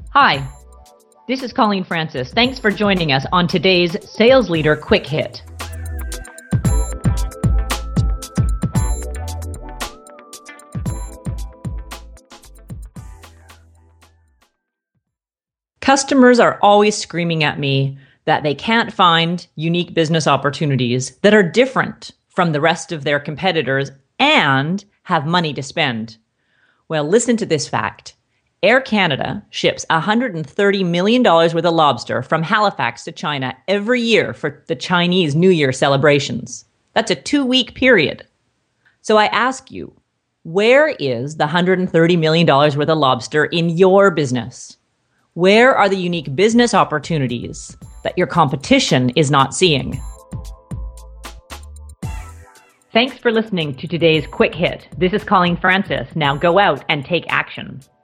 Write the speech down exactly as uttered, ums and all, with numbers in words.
Hi, this is Colleen Francis. Thanks for joining us on today's Sales Leader Quick Hit. Customers are always screaming at me that they can't find unique business opportunities that are different from the rest of their competitors and have money to spend. Well, listen to this fact. Air Canada ships one hundred thirty million dollars worth of lobster from Halifax to China every year for the Chinese New Year celebrations. That's a two-week period. So I ask you, where is the one hundred thirty million dollars worth of lobster in your business? Where are the unique business opportunities that your competition is not seeing? Thanks for listening to today's Quick Hit. This is Colleen Francis. Now go out and take action.